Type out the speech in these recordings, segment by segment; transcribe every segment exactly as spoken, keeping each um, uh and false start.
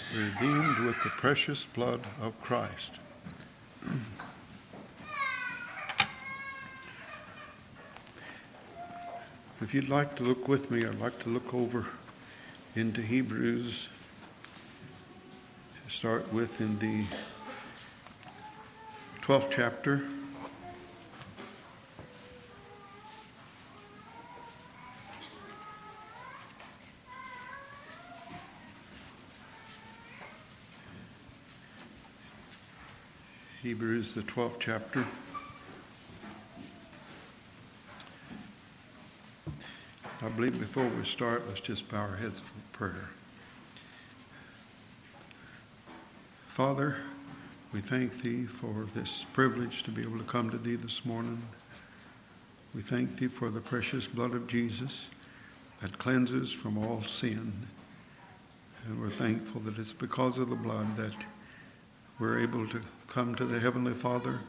redeemed with the precious blood of Christ. If you'd like to look with me, I'd like to look over into Hebrews. Start with in the twelfth chapter. Hebrews, the twelfth chapter. I believe before we start, let's just bow our heads for prayer. Father, we thank Thee for this privilege to be able to come to Thee this morning. We thank Thee for the precious blood of Jesus that cleanses from all sin. And we're thankful that it's because of the blood that we're able to come to the Heavenly Father.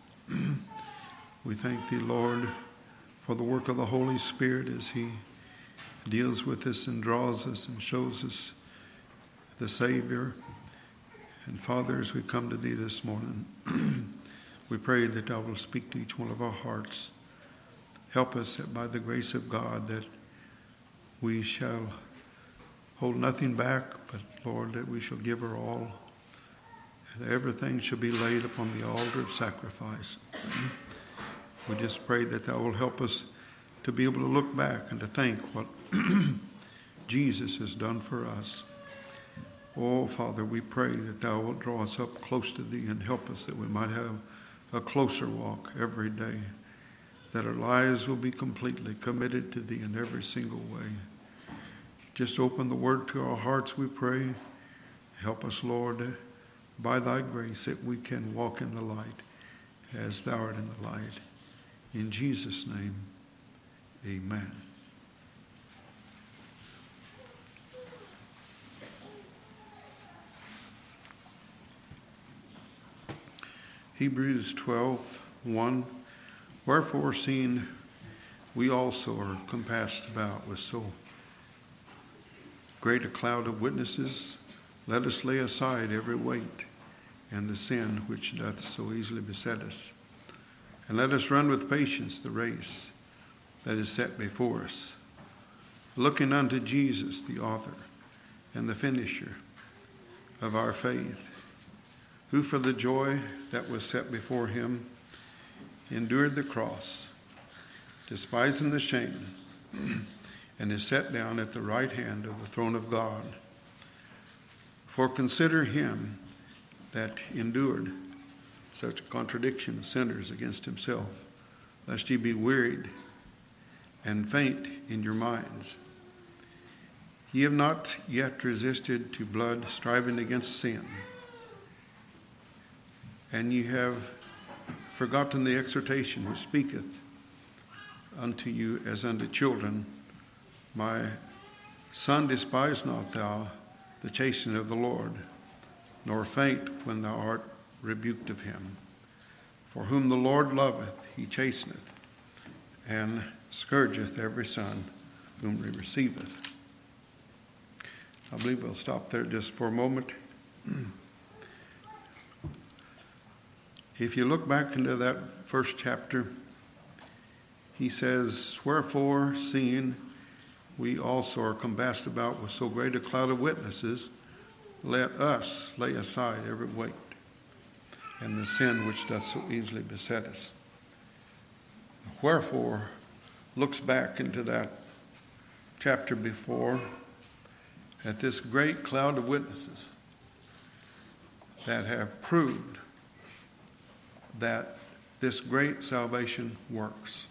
We thank Thee, Lord, for the work of the Holy Spirit as He deals with us and draws us and shows us the Savior. And Father, as we come to Thee this morning, we pray that Thou will speak to each one of our hearts. Help us that by the grace of God that we shall hold nothing back, but Lord, that we shall give her all. That everything shall be laid upon the altar of sacrifice. We just pray that Thou will help us to be able to look back and to think what Jesus has done for us. Oh, Father, we pray that Thou wilt draw us up close to Thee and help us that we might have a closer walk every day, that our lives will be completely committed to Thee in every single way. Just open the Word to our hearts, we pray. Help us, Lord, by Thy grace, that we can walk in the light as Thou art in the light. In Jesus' name, amen. Hebrews twelve, one. Wherefore, seeing we also are compassed about with so great a cloud of witnesses, let us lay aside every weight and the sin which doth so easily beset us. And let us run with patience the race that is set before us, looking unto Jesus, the author and the finisher of our faith, who for the joy that was set before him endured the cross, despising the shame, and is set down at the right hand of the throne of God. For consider him that endured such a contradiction of sinners against himself, lest ye be wearied and faint in your minds. Ye have not yet resisted to blood, striving against sin, and ye have forgotten the exhortation which speaketh unto you as unto children. My son, despise not thou the chastening of the Lord, nor faint when thou art rebuked of him. For whom the Lord loveth, he chasteneth, and scourgeth every son whom he receiveth. I believe we'll stop there just for a moment. If you look back into that first chapter, he says, wherefore, seeing we also are compassed about with so great a cloud of witnesses, let us lay aside every weight and the sin which doth so easily beset us. Wherefore looks back into that chapter before at this great cloud of witnesses that have proved that this great salvation works.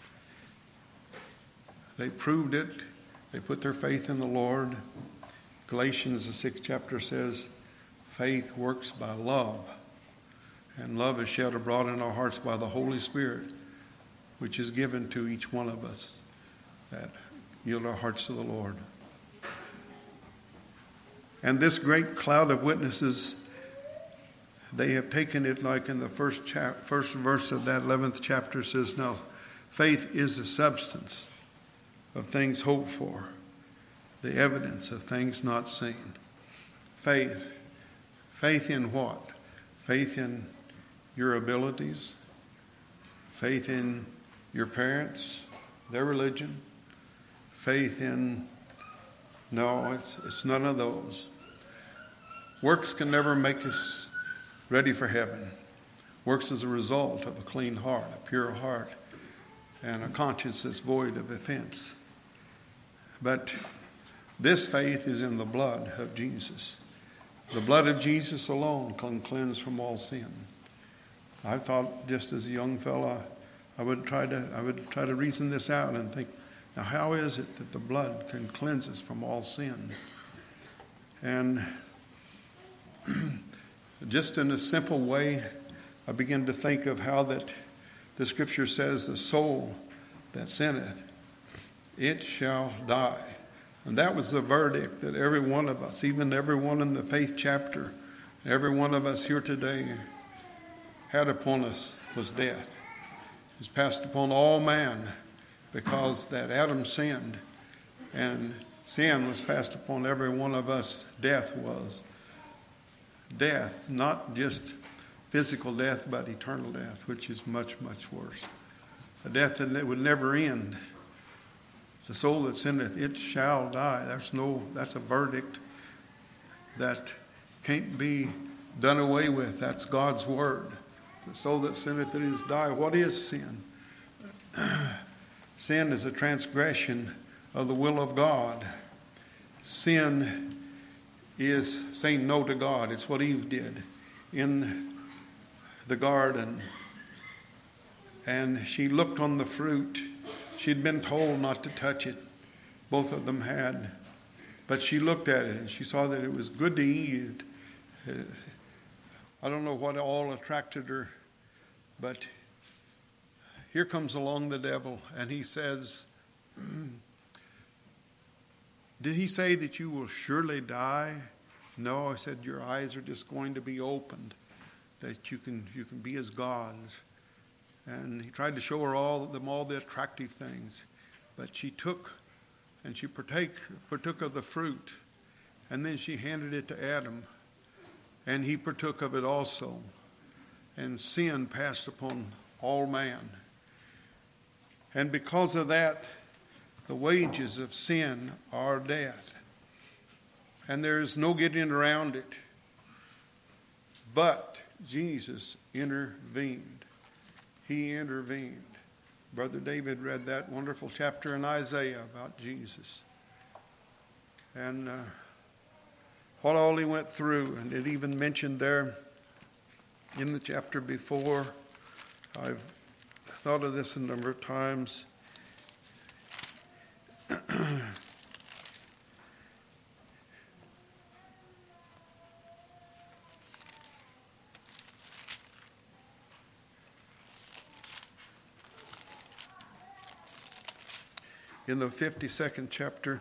They proved it. They put their faith in the Lord. Galatians, the sixth chapter says, faith works by love, and love is shed abroad in our hearts by the Holy Spirit, which is given to each one of us that yield our hearts to the Lord. And this great cloud of witnesses, they have taken it like in the first chap- first verse of that eleventh chapter says, now faith is the substance of things hoped for, the evidence of things not seen. faith. Faith in what? Faith in your abilities, faith in your parents, their religion, faith in, no, it's, it's none of those. Works can never make us ready for heaven. Works is a result of a clean heart, a pure heart, and a conscience that's void of offense. But this faith is in the blood of Jesus. The blood of Jesus alone can cleanse from all sin. I thought, just as a young fella, I would try to I would try to reason this out and think, now how is it that the blood can cleanse us from all sin? And just in a simple way, I began to think of how that the scripture says, the soul that sinneth, it shall die. And that was the verdict that every one of us, even everyone in the faith chapter, every one of us here today had upon us was death. It was passed upon all man because that Adam sinned, and sin was passed upon every one of us. Death was. Death, not just physical death, but eternal death, which is much, much worse. A death that would never end. The soul that sinneth, it shall die. There's no, that's a verdict that can't be done away with. That's God's word. The soul that sinneth, it is die. What is sin? Sin is a transgression of the will of God. Sin is saying no to God. It's what Eve did in the garden. And she looked on the fruit. She'd been told not to touch it. Both of them had. But she looked at it and she saw that it was good to eat. I don't know what all attracted her, but here comes along the devil and he says, did he say that you will surely die? No, I said your eyes are just going to be opened, that you can you can be as gods. And he tried to show her all them all the attractive things, but she took and she partake, partook of the fruit, and then she handed it to Adam, and he partook of it also. And sin passed upon all man. And because of that, the wages of sin are death. And there is no getting around it. But Jesus intervened. He intervened. Brother David read that wonderful chapter in Isaiah about Jesus. And uh, what all he went through. And it even mentioned there in the chapter before. I've thought of this a number of times. In the fifty-second chapter,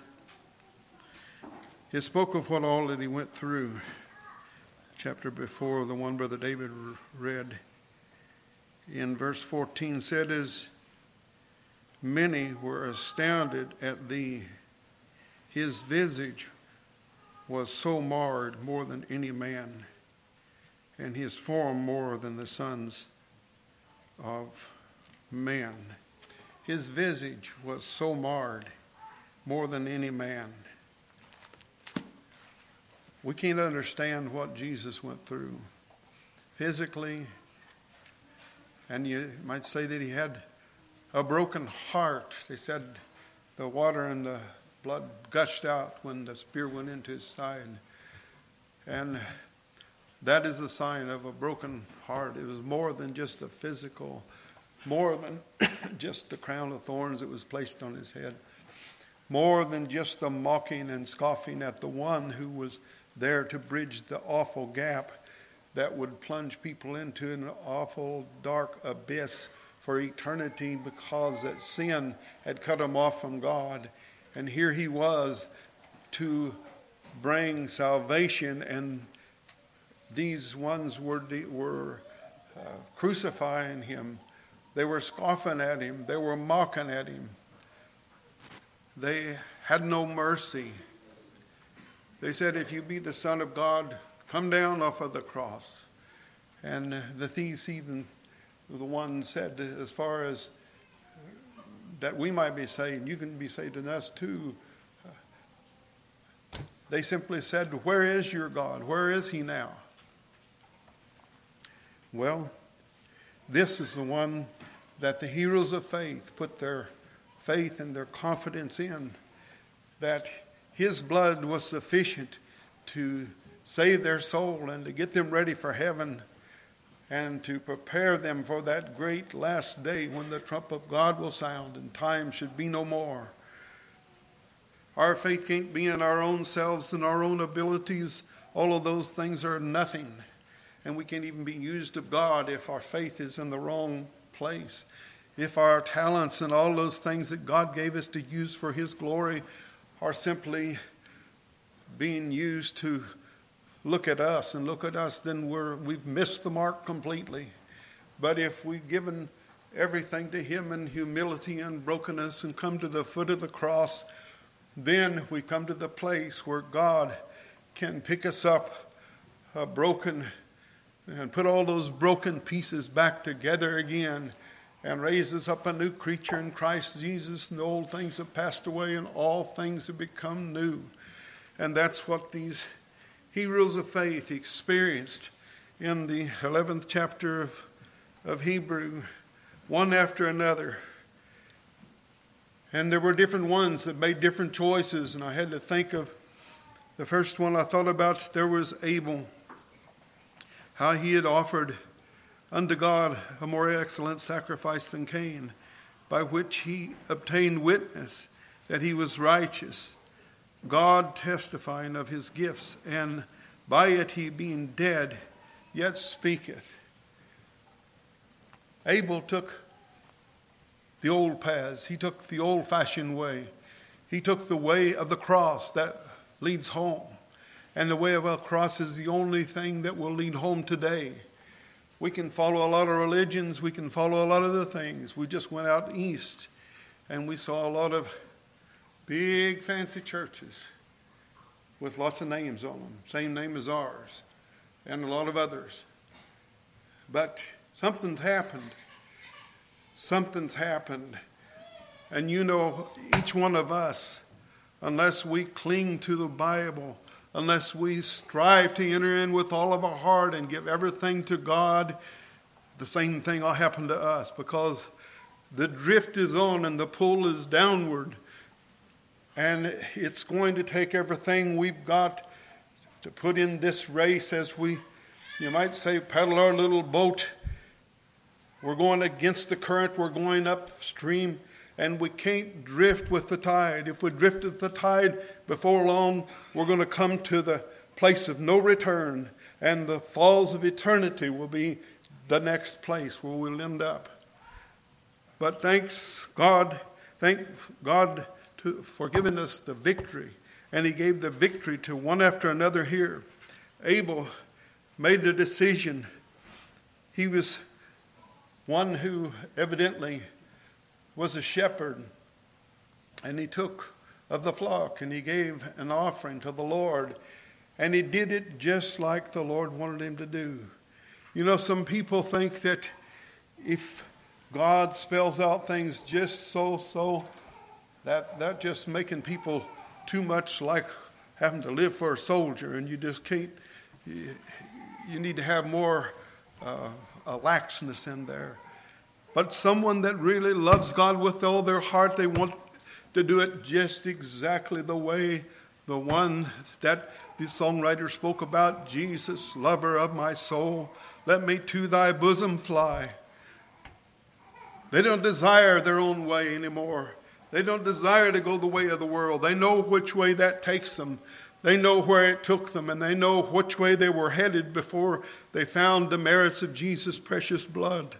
it spoke of what all that he went through. Chapter before, the one Brother David read, in verse fourteen, said, as many were astounded at thee, his visage was so marred more than any man, and his form more than the sons of men. His visage was so marred more than any man. We can't understand what Jesus went through physically. And you might say that he had a broken heart. They said the water and the blood gushed out when the spear went into his side. And that is a sign of a broken heart. It was more than just a physical, more than just the crown of thorns that was placed on his head. More than just the mocking and scoffing at the one who was there to bridge the awful gap that would plunge people into an awful dark abyss for eternity because that sin had cut him off from God. And here he was to bring salvation, and these ones were, were uh, crucifying him. They were scoffing at him. They were mocking at him. They had no mercy. They said, if you be the Son of God, come down off of the cross. And the thieves even, the one said, as far as that we might be saved, you can be saved in us too. They simply said, where is your God? Where is he now? Well, this is the one that the heroes of faith put their faith and their confidence in, that his blood was sufficient to save their soul and to get them ready for heaven and to prepare them for that great last day when the trump of God will sound and time should be no more. Our faith can't be in our own selves and our own abilities. All of those things are nothing. And we can't even be used of God if our faith is in the wrong place. If our talents and all those things that God gave us to use for his glory are simply being used to look at us and look at us, then we're, we've missed the mark completely. But if we've given everything to him in humility and brokenness and come to the foot of the cross, then we come to the place where God can pick us up uh, broken and put all those broken pieces back together again and raise us up a new creature in Christ Jesus, and the old things have passed away and all things have become new. And that's what these heroes of faith experienced in the eleventh chapter of, of Hebrew, one after another. And there were different ones that made different choices, and I had to think of the first one I thought about. There was Abel, how he had offered unto God a more excellent sacrifice than Cain, by which he obtained witness that he was righteous, God testifying of his gifts, and by it he being dead, yet speaketh. Abel took the old paths. He took the old-fashioned way. He took the way of the cross that leads home. And the way of the cross is the only thing that will lead home today. We can follow a lot of religions. We can follow a lot of the things. We just went out east and we saw a lot of big fancy churches with lots of names on them. Same name as ours. And a lot of others. But something's happened. Something's happened. And you know, each one of us, unless we cling to the Bible, unless we strive to enter in with all of our heart and give everything to God, the same thing will happen to us, because the drift is on and the pull is downward. And it's going to take everything we've got to put in this race as we, you might say, paddle our little boat. We're going against the current. We're going upstream. And we can't drift with the tide. If we drift with the tide, before long, we're going to come to the place of no return. And the falls of eternity will be the next place where we'll end up. But thanks God, thank God to, for giving us the victory. And he gave the victory to one after another here. Abel made the decision. He was one who evidently was a shepherd, and he took of the flock and he gave an offering to the Lord, and he did it just like the Lord wanted him to do. You know, some people think that if God spells out things just so so, that that just making people too much like having to live for a soldier, and you just can't. You, you need to have more uh, a laxness in there. But someone that really loves God with all their heart, they want to do it just exactly the way the one that the songwriter spoke about, Jesus, lover of my soul, let me to thy bosom fly. They don't desire their own way anymore. They don't desire to go the way of the world. They know which way that takes them. They know where it took them, and they know which way they were headed before they found the merits of Jesus' precious blood.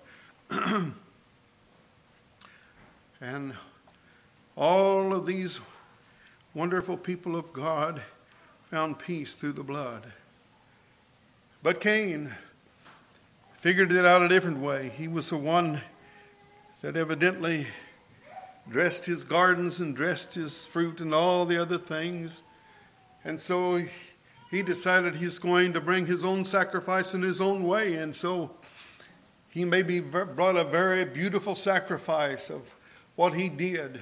And all of these wonderful people of God found peace through the blood. But Cain figured it out a different way. He was the one that evidently dressed his gardens and dressed his fruit and all the other things. And so he decided he's going to bring his own sacrifice in his own way. And so he maybe brought a very beautiful sacrifice of what he did.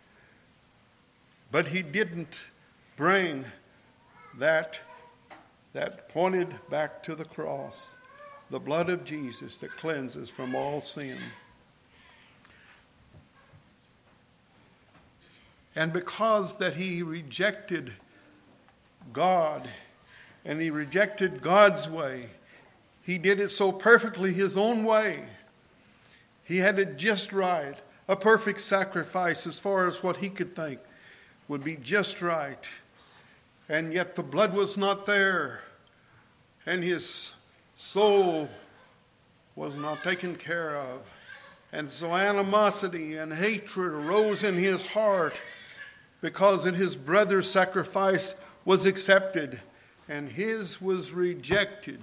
But he didn't bring that that pointed back to the cross, the blood of Jesus that cleanses from all sin. And because that he rejected God and he rejected God's way, he did it so perfectly his own way. He had it just right, a perfect sacrifice as far as what he could think would be just right. And yet the blood was not there, and his soul was not taken care of. And so animosity and hatred arose in his heart because of his brother's sacrifice was accepted and his was rejected.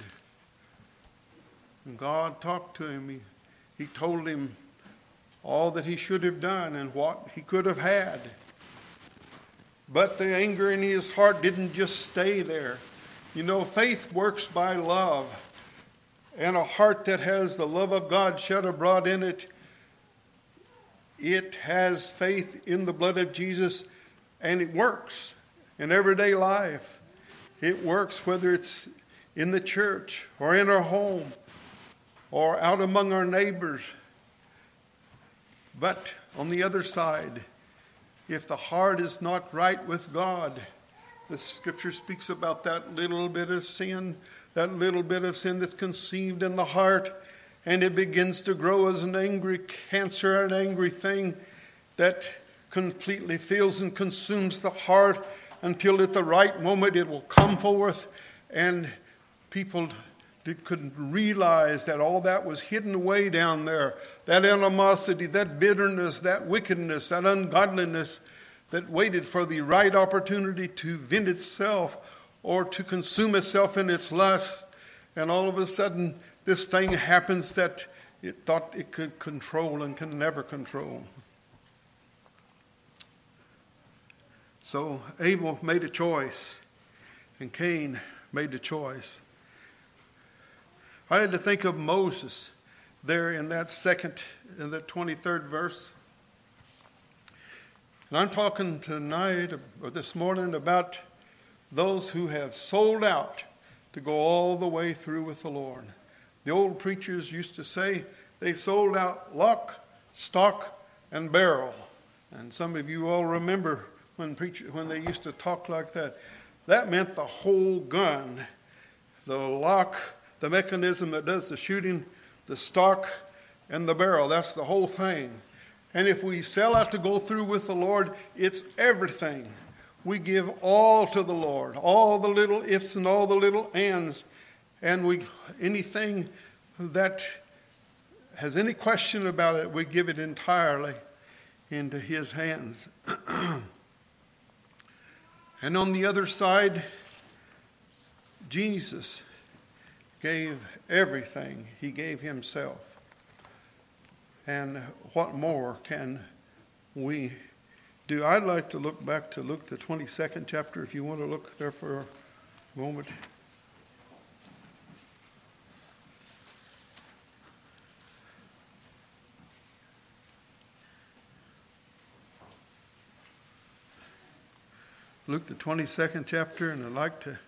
And God talked to him. He, he told him all that he should have done and what he could have had. But the anger in his heart didn't just stay there. You know, faith works by love. And a heart that has the love of God shed abroad in it, it has faith in the blood of Jesus, and it works in everyday life. It works whether it's in the church or in our home or out among our neighbors. But on the other side, if the heart is not right with God, the scripture speaks about that little bit of sin, that little bit of sin that's conceived in the heart, and it begins to grow as an angry cancer, an angry thing that completely fills and consumes the heart until at the right moment it will come forth, and people couldn't realize that all that was hidden away down there, that animosity, that bitterness, that wickedness, that ungodliness that waited for the right opportunity to vent itself or to consume itself in its lust. And all of a sudden, this thing happens that it thought it could control and can never control. So Abel made a choice, and Cain made a choice. I had to think of Moses there in that second, in the twenty-third verse. And I'm talking tonight or this morning about those who have sold out to go all the way through with the Lord. The old preachers used to say they sold out lock, stock, and barrel. And some of you all remember when preacher, when they used to talk like that. That meant the whole gun, the lock, the mechanism that does the shooting, the stock, and the barrel. That's the whole thing. And if we sell out to go through with the Lord, it's everything. We give all to the Lord, all the little ifs and all the little ands. And we anything that has any question about it, we give it entirely into His hands. And on the other side, Jesus gave everything. He gave Himself. And what more can we do? I'd like to look back to Luke, the twenty-second chapter, if you want to look there for a moment. Luke, the twenty-second chapter, and I'd like to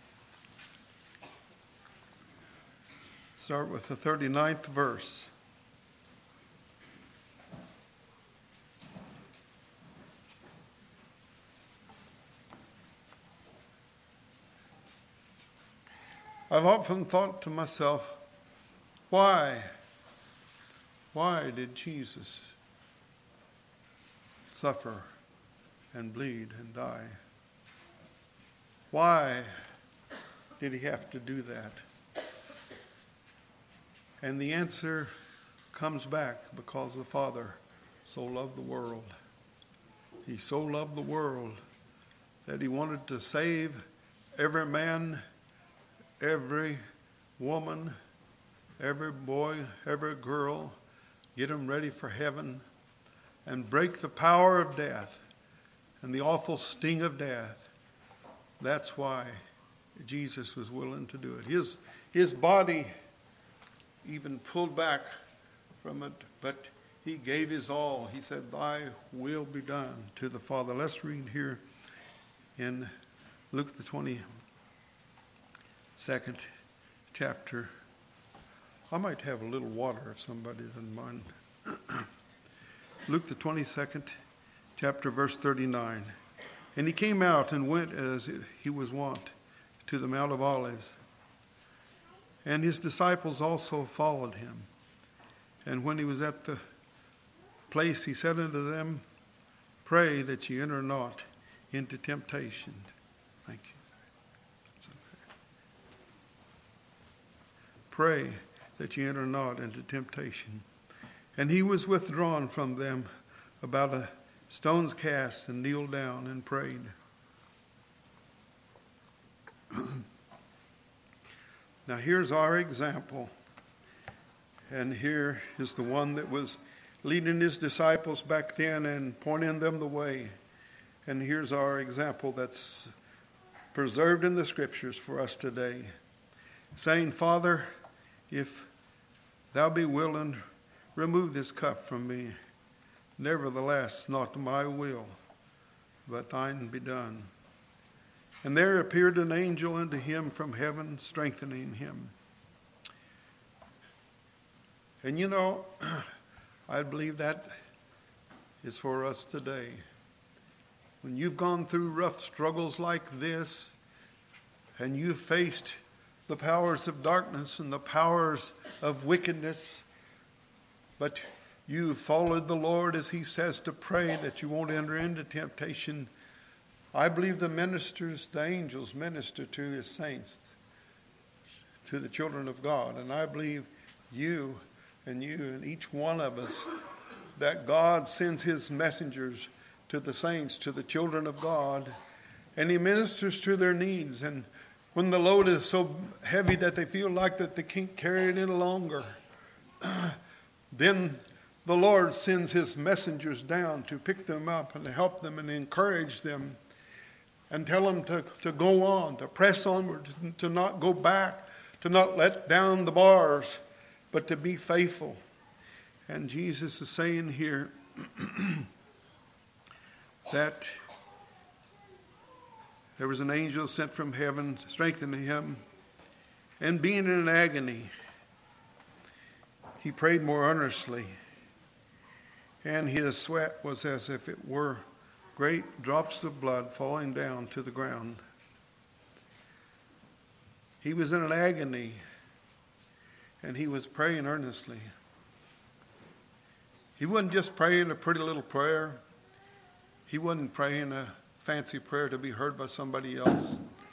start with the thirty-ninth verse. I've often thought to myself, why? Why did Jesus suffer and bleed and die? Why did He have to do that? And the answer comes back because the Father so loved the world. He so loved the world that He wanted to save every man, every woman, every boy, every girl, get them ready for heaven, and break the power of death and the awful sting of death. That's why Jesus was willing to do it. His, his body even pulled back from it, but he gave his all. He said, thy will be done to the Father. Let's read here in Luke the twenty-second chapter. I might have a little water if somebody doesn't mind. Luke the twenty-second chapter, verse thirty-nine. And he came out and went as he was wont to the Mount of Olives. And his disciples also followed him. And when he was at the place, he said unto them, pray that ye enter not into temptation. Thank you. That's okay. Pray that ye enter not into temptation. And he was withdrawn from them about a stone's cast, and kneeled down and prayed. Now here's our example. And here is the one that was leading his disciples back then and pointing them the way. And here's our example that's preserved in the scriptures for us today. Saying, Father, if thou be willing, remove this cup from me. Nevertheless, not my will, but thine be done. And there appeared an angel unto him from heaven, strengthening him. And you know, I believe that is for us today. When you've gone through rough struggles like this, and you've faced the powers of darkness and the powers of wickedness, but you followed the Lord as he says to pray that you won't enter into temptation. I believe the ministers, the angels minister to his saints, to the children of God. And I believe you and you and each one of us, that God sends his messengers to the saints, to the children of God, and he ministers to their needs. And when the load is so heavy that they feel like that they can't carry it any longer, then the Lord sends his messengers down to pick them up and to help them and encourage them and tell them to, to go on, to press onward, to, to not go back, to not let down the bars, but to be faithful. And Jesus is saying here that there was an angel sent from heaven strengthening him, and being in an agony, he prayed more earnestly. And his sweat was as if it were great drops of blood falling down to the ground. He was in an agony, and he was praying earnestly. He wasn't just praying a pretty little prayer. He wasn't praying a fancy prayer to be heard by somebody else.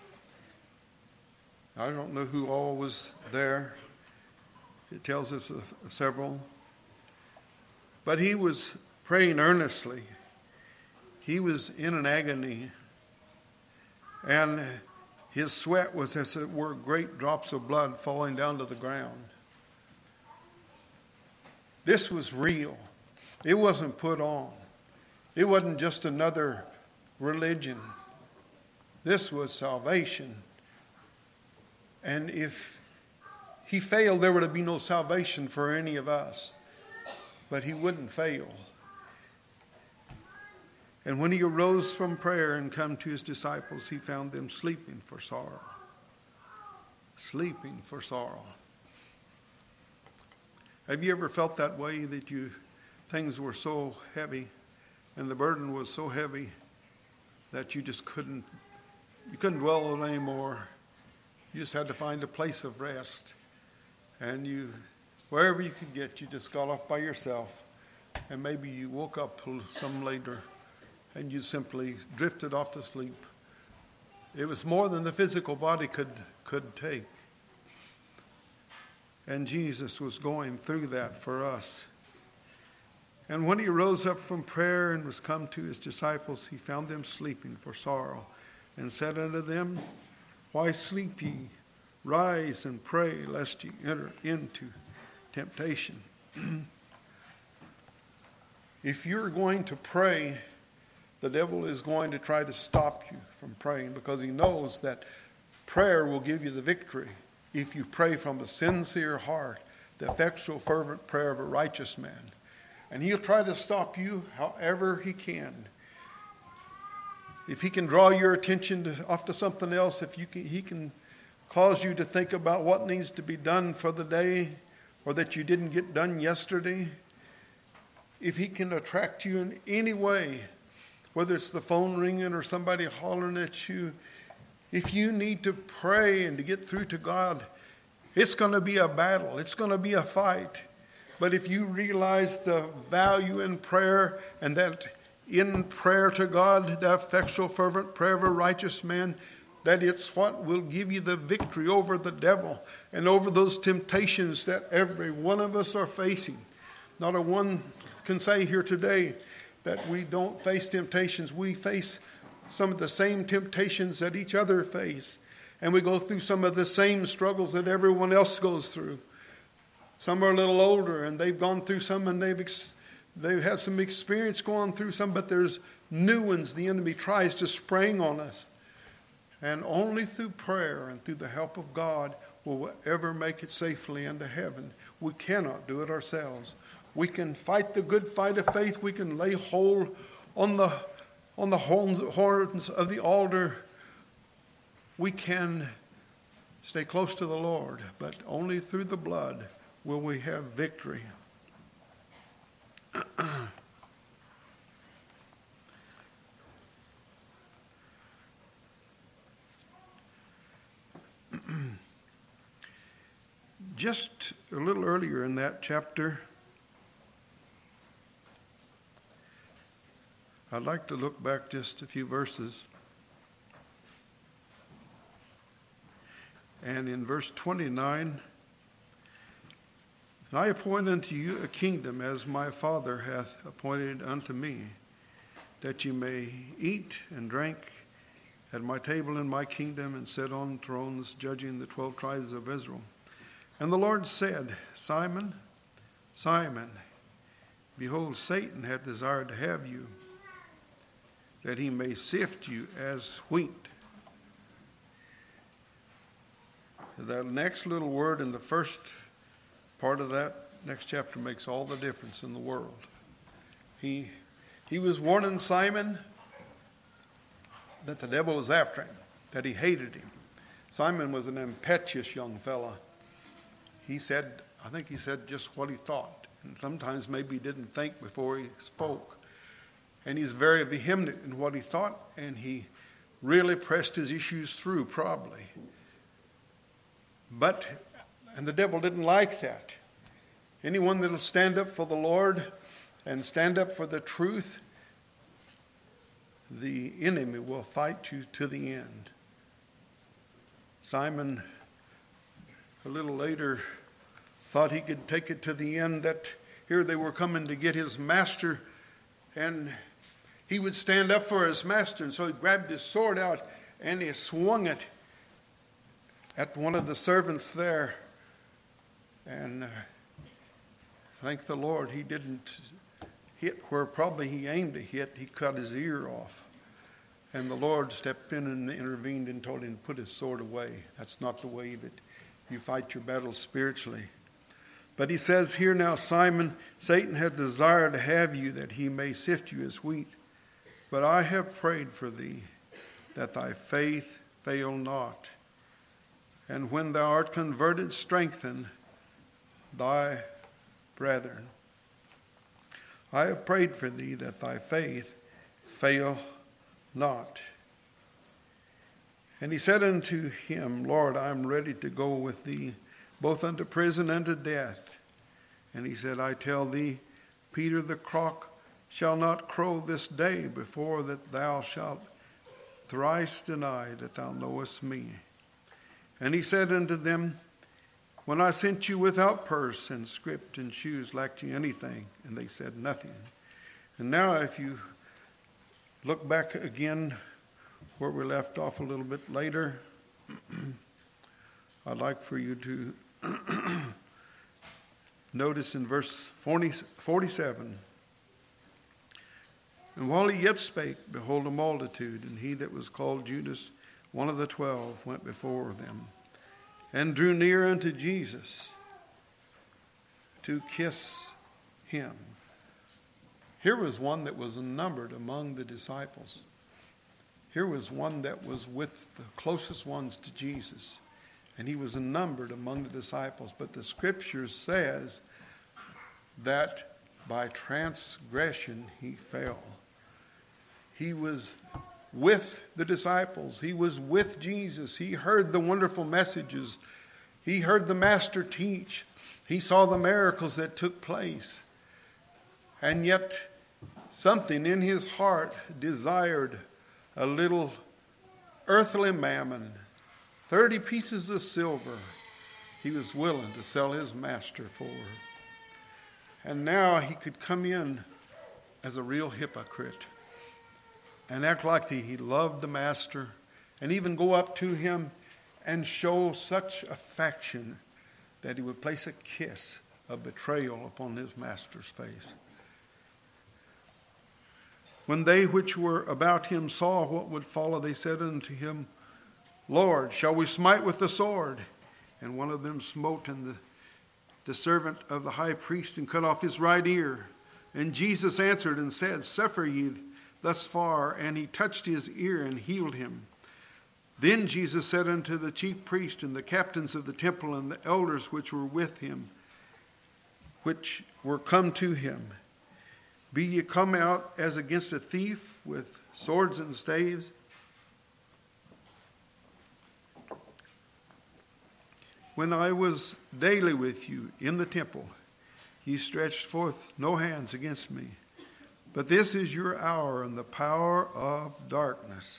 I don't know who all was there. It tells us of several. But he was praying earnestly. He was in an agony. And his sweat was as it were great drops of blood falling down to the ground. This was real. It wasn't put on. It wasn't just another religion. This was salvation. And if he failed, there would be no salvation for any of us. But he wouldn't fail. And when he arose from prayer and come to his disciples, he found them sleeping for sorrow. Sleeping for sorrow. Have you ever felt that way, that you things were so heavy and the burden was so heavy that you just couldn't you couldn't dwell on it anymore? You just had to find a place of rest. And you, wherever you could get, you just got off by yourself. And maybe you woke up some later and you simply drifted off to sleep. It was more than the physical body could, could take. And Jesus was going through that for us. And when he rose up from prayer and was come to his disciples, he found them sleeping for sorrow, and said unto them, Why sleep ye? Rise and pray, lest ye enter into temptation. If you're going to pray, the devil is going to try to stop you from praying, because he knows that prayer will give you the victory if you pray from a sincere heart, the effectual, fervent prayer of a righteous man. And he'll try to stop you however he can. If he can draw your attention to, off to something else, if you can, he can cause you to think about what needs to be done for the day, or that you didn't get done yesterday. If he can attract you in any way, whether it's the phone ringing or somebody hollering at you, if you need to pray and to get through to God, it's going to be a battle. It's going to be a fight. But if you realize the value in prayer, and that in prayer to God, the effectual, fervent prayer of a righteous man, that it's what will give you the victory over the devil and over those temptations that every one of us are facing. Not a one can say here today that we don't face temptations. We face some of the same temptations that each other face. And we go through some of the same struggles that everyone else goes through. Some are a little older and they've gone through some, and they've ex- they've had some experience going through some, but there's new ones the enemy tries to spring on us. And only through prayer and through the help of God will we ever make it safely into heaven. We cannot do it ourselves. We can fight the good fight of faith. We can lay hold on the on the horns of the altar. We can stay close to the Lord, but only through the blood will we have victory. Just a little earlier in that chapter, I'd like to look back just a few verses. And in verse twenty-nine, "And I appoint unto you a kingdom, as my Father hath appointed unto me, that ye may eat and drink at my table in my kingdom, and sit on thrones judging the twelve tribes of Israel. And the Lord said, Simon, Simon, behold, Satan hath desired to have you, that he may sift you as wheat." That next little word in the first part of that next chapter makes all the difference in the world. He, he was warning Simon that the devil was after him, that he hated him. Simon was an impetuous young fella. He said, I think he said just what he thought. And sometimes maybe he didn't think before he spoke. And he's very vehement in what he thought, and he really pressed his issues through, probably. But, and the devil didn't like that. Anyone that'll stand up for the Lord and stand up for the truth, the enemy will fight you to the end. Simon, a little later, thought he could take it to the end, that here they were coming to get his master, and he would stand up for his master. And so he grabbed his sword out and he swung it at one of the servants there. And uh, thank the Lord he didn't hit where probably he aimed to hit. He cut his ear off. And the Lord stepped in and intervened and told him to put his sword away. That's not the way that you fight your battles spiritually. But he says here now, Simon, Satan hath desired to have you, that he may sift you as wheat. But I have prayed for thee, that thy faith fail not. And when thou art converted, strengthen thy brethren. I have prayed for thee, that thy faith fail not. And he said unto him, Lord, I am ready to go with thee, both unto prison and to death. And he said, I tell thee, Peter, the cock shall not crow this day before that thou shalt thrice deny that thou knowest me. And he said unto them, when I sent you without purse and scrip and shoes, lacked you anything? And they said, nothing. And now if you look back again where we left off a little bit later, I'd like for you to notice in verse forty, forty-seven, And while he yet spake, behold, a multitude, and he that was called Judas, one of the twelve, went before them, and drew near unto Jesus to kiss him. Here was one that was numbered among the disciples. Here was one that was with the closest ones to Jesus, and he was numbered among the disciples. But the scripture says that by transgression he fell. He was with the disciples. He was with Jesus. He heard the wonderful messages. He heard the Master teach. He saw the miracles that took place. And yet something in his heart desired a little earthly mammon, thirty pieces of silver he was willing to sell his master for. And now he could come in as a real hypocrite and act like he loved the master, and even go up to him and show such affection that he would place a kiss of betrayal upon his master's face. When they which were about him saw what would follow, they said unto him, Lord, shall we smite with the sword? And one of them smote and the, the servant of the high priest, and cut off his right ear. And Jesus answered and said, Suffer ye thus far. And he touched his ear and healed him. Then Jesus said unto the chief priest and the captains of the temple and the elders which were with him, which were come to him, Be ye come out as against a thief with swords and staves? When I was daily with you in the temple, ye stretched forth no hands against me. But this is your hour and the power of darkness.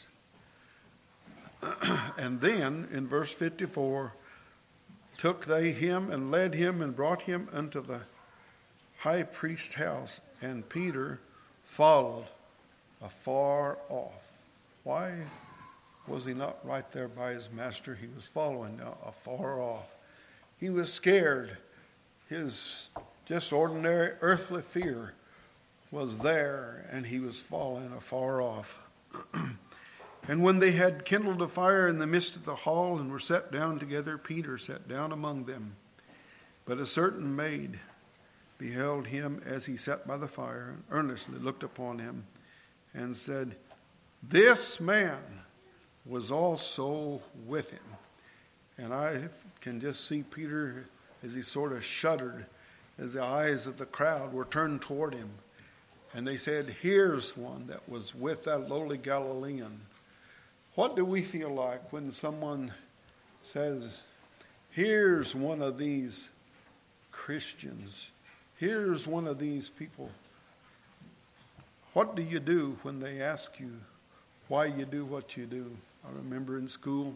And then, in verse fifty-four, took they him and led him and brought him unto the high priest's house, and Peter followed afar off. Why was he not right there by his master? He was following now afar off. He was scared. His just ordinary earthly fear was there, and he was following afar off. And when they had kindled a fire in the midst of the hall and were set down together, Peter sat down among them. But a certain maid beheld him as he sat by the fire, and earnestly looked upon him, and said, This man was also with him. And I can just see Peter as he sort of shuddered as the eyes of the crowd were turned toward him. And they said, Here's one that was with that lowly Galilean. What do we feel like when someone says, Here's one of these Christians? Here's one of these people. What do you do when they ask you why you do what you do? I remember in school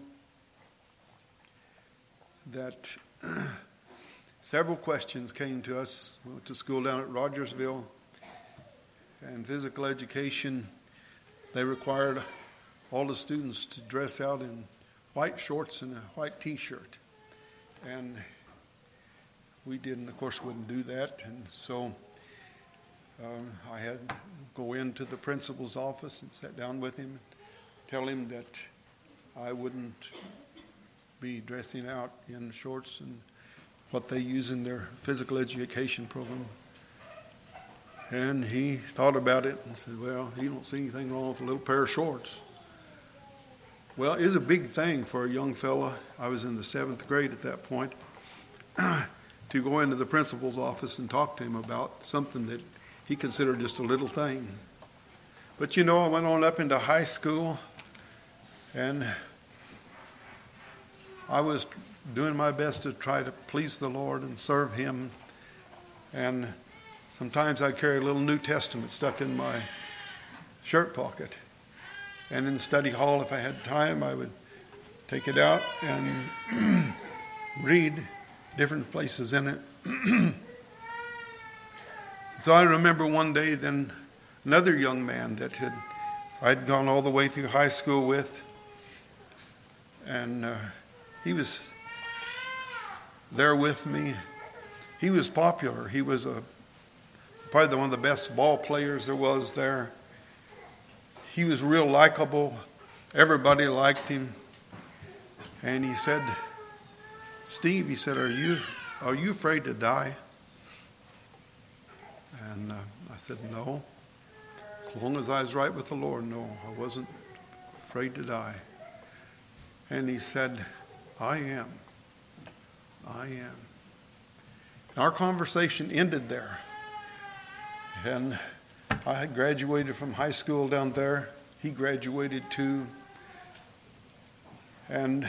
that several questions came to us. We went to school down at Rogersville, and physical education, they required all the students to dress out in white shorts and a white T-shirt. And we didn't, of course, wouldn't do that. And so um, I had to go into the principal's office and sit down with him, tell him that I wouldn't be dressing out in shorts and what they use in their physical education program. And he thought about it and said, well, you don't see anything wrong with a little pair of shorts. Well, it was a big thing for a young fella. I was in the seventh grade at that point, to go into the principal's office and talk to him about something that he considered just a little thing. But you know, I went on up into high school, and I was doing my best to try to please the Lord and serve Him. And sometimes I'd carry a little New Testament stuck in my shirt pocket. And in the study hall, if I had time, I would take it out and read different places in it. So I remember one day then another young man that had I'd gone all the way through high school with, and uh, he was there with me. He was popular. He was a probably one of the best ball players there was there. he was real likable. Everybody liked him. And he said, Steve, he said, are you are you afraid to die? And uh, I said, no. As long as I was right with the Lord, no, I wasn't afraid to die. And he said, I am. I am. Our conversation ended there. And I had graduated from high school down there. He graduated too. And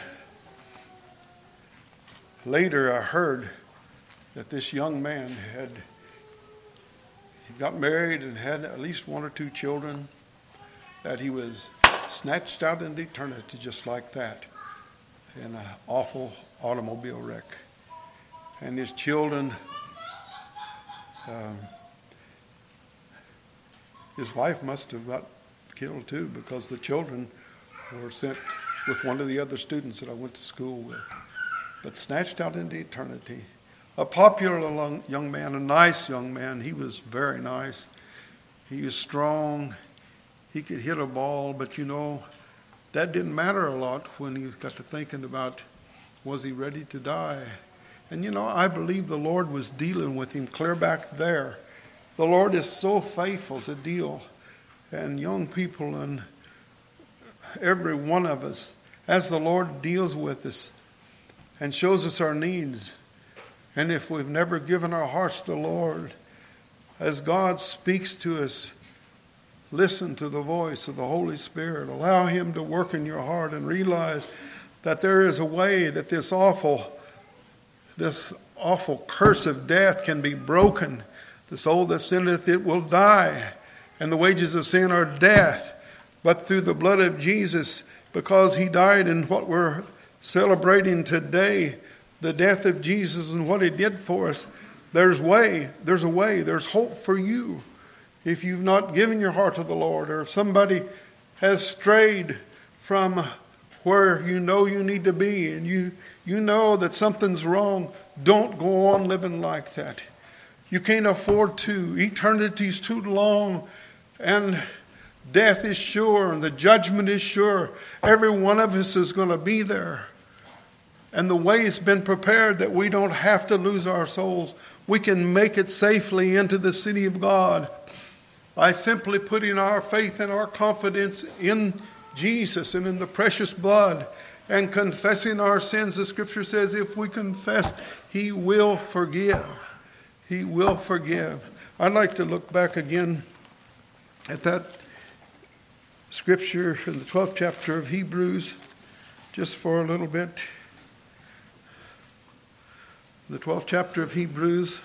later I heard that this young man had he got married and had at least one or two children, that he was snatched out into eternity just like that in an awful automobile wreck. And his children, um, his wife must have got killed too, because the children were sent with one of the other students that I went to school with. But snatched out into eternity. A popular young man, a nice young man. He was very nice. He was strong. He could hit a ball, but you know, that didn't matter a lot when he got to thinking about, was he ready to die? And you know, I believe the Lord was dealing with him clear back there. The Lord is so faithful to deal. And young people and every one of us, as the Lord deals with us and shows us our needs, and if we've never given our hearts to the Lord, as God speaks to us, listen to the voice of the Holy Spirit. Allow Him to work in your heart and realize that there is a way that this awful, this awful curse of death can be broken. The soul that sinneth, it will die. And the wages of sin are death. But through the blood of Jesus, because He died in what we're celebrating today, the death of Jesus and what He did for us, there's way, there's a way, there's hope for you. If you've not given your heart to the Lord, or if somebody has strayed from where you know you need to be, and you, you know that something's wrong, don't go on living like that. You can't afford to. Eternity's too long, and death is sure, and the judgment is sure. Every one of us is going to be there. And the way's been prepared that we don't have to lose our souls. We can make it safely into the city of God by simply putting our faith and our confidence in Jesus and in the precious blood and confessing our sins. The Scripture says if we confess, He will forgive. He will forgive. I'd like to look back again at that Scripture in the twelfth chapter of Hebrews just for a little bit. The twelfth chapter of Hebrews.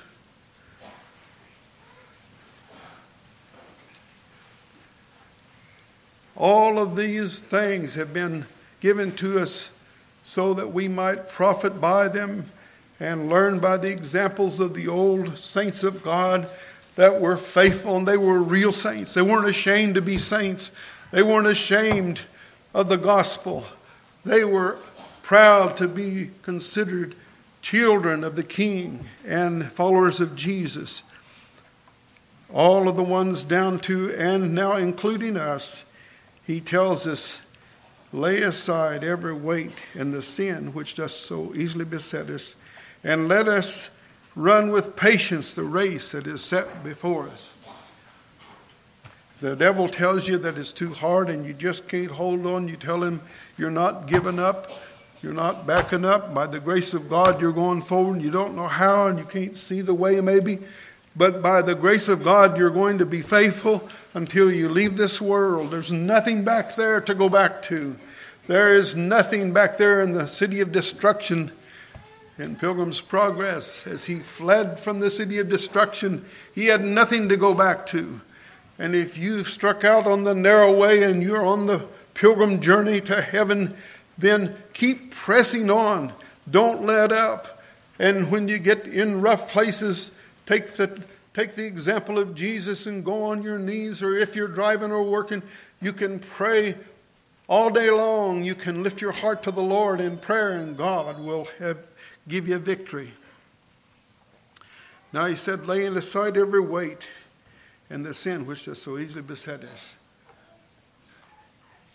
All of these things have been given to us so that we might profit by them and learn by the examples of the old saints of God that were faithful, and they were real saints. They weren't ashamed to be saints. They weren't ashamed of the gospel. They were proud to be considered children of the King and followers of Jesus. All of the ones down to, and now including us, He tells us, lay aside every weight and the sin which does so easily beset us, and let us run with patience the race that is set before us. The devil tells you that it's too hard and you just can't hold on. You tell him you're not giving up. You're not backing up. By the grace of God, you're going forward. You don't know how and you can't see the way maybe. But by the grace of God, you're going to be faithful until you leave this world. There's nothing back there to go back to. There is nothing back there in the city of destruction. In Pilgrim's Progress, as he fled from the city of destruction, he had nothing to go back to. And if you've struck out on the narrow way and you're on the pilgrim journey to heaven, then keep pressing on. Don't let up. And when you get in rough places, take the take the example of Jesus and go on your knees. Or if you're driving or working, you can pray all day long. You can lift your heart to the Lord in prayer, and God will have, give you victory. Now He said, laying aside every weight and the sin which does so easily beset us.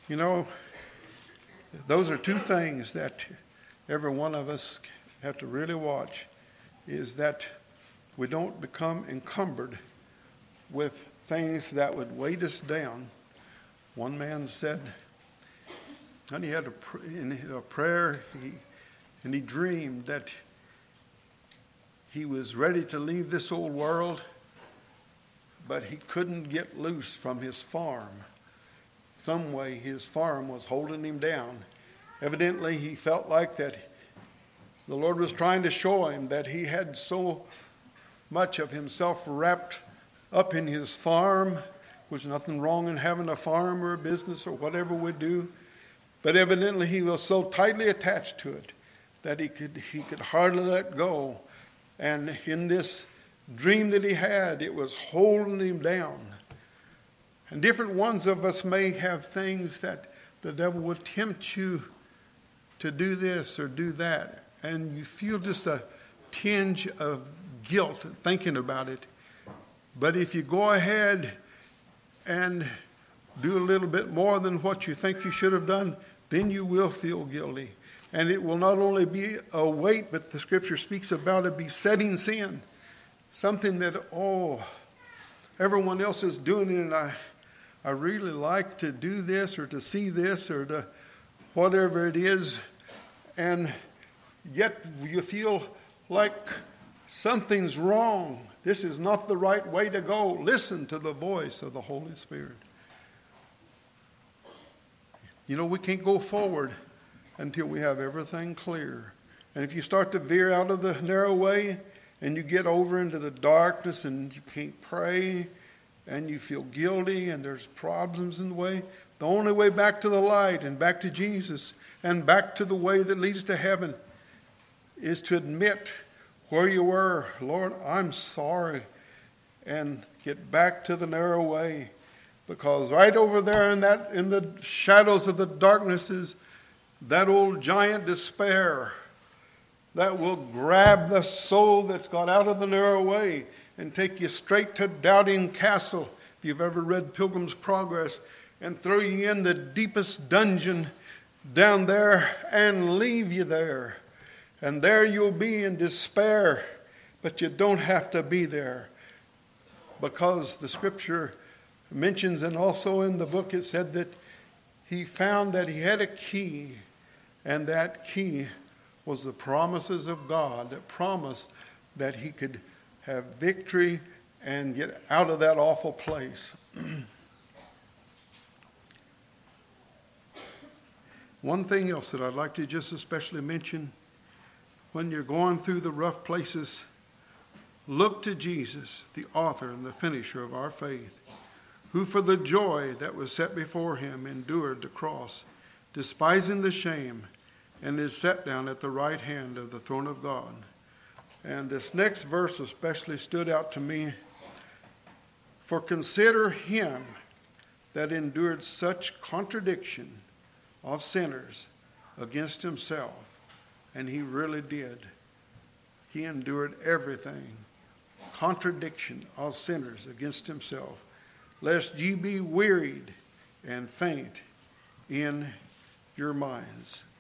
You know, those are two things that every one of us have to really watch, is that we don't become encumbered with things that would weight us down. One man said, and he had a, in a prayer, he, and he dreamed that he was ready to leave this old world, but he couldn't get loose from his farm. Some way his farm was holding him down. Evidently, he felt like that the Lord was trying to show him that he had so much of himself wrapped up in his farm. There's nothing wrong in having a farm or a business or whatever we do. But evidently he was so tightly attached to it that he could he could hardly let go. And in this dream that he had, it was holding him down. And different ones of us may have things that the devil will tempt you to do this or do that. And you feel just a tinge of guilt thinking about it. But if you go ahead and do a little bit more than what you think you should have done, then you will feel guilty. And it will not only be a weight, but the scripture speaks about it besetting sin. Something that, oh, everyone else is doing it, and I, I really like to do this or to see this or to whatever it is. And yet you feel like something's wrong. This is not the right way to go. Listen to the voice of the Holy Spirit. You know, we can't go forward until we have everything clear. And if you start to veer out of the narrow way and you get over into the darkness and you can't pray and you feel guilty and there's problems in the way, the only way back to the light and back to Jesus and back to the way that leads to heaven is to admit where you were. Lord, I'm sorry. And get back to the narrow way. Because right over there in that in the shadows of the darknesses, that old giant despair that will grab the soul that's got out of the narrow way and take you straight to Doubting Castle, if you've ever read Pilgrim's Progress, and throw you in the deepest dungeon down there and leave you there. And there you'll be in despair, but you don't have to be there. Because the scripture mentions, and also in the book it said that he found that he had a key, and that key was the promises of God that promised that he could have victory and get out of that awful place. One thing else that I'd like to just especially mention, when you're going through the rough places, look to Jesus, the author and the finisher of our faith, who for the joy that was set before him endured the cross, despising the shame, and is set down at the right hand of the throne of God. And this next verse especially stood out to me. For consider him that endured such contradiction of sinners against himself. And he really did. He endured everything. Contradiction of sinners against himself. Lest ye be wearied and faint in your minds.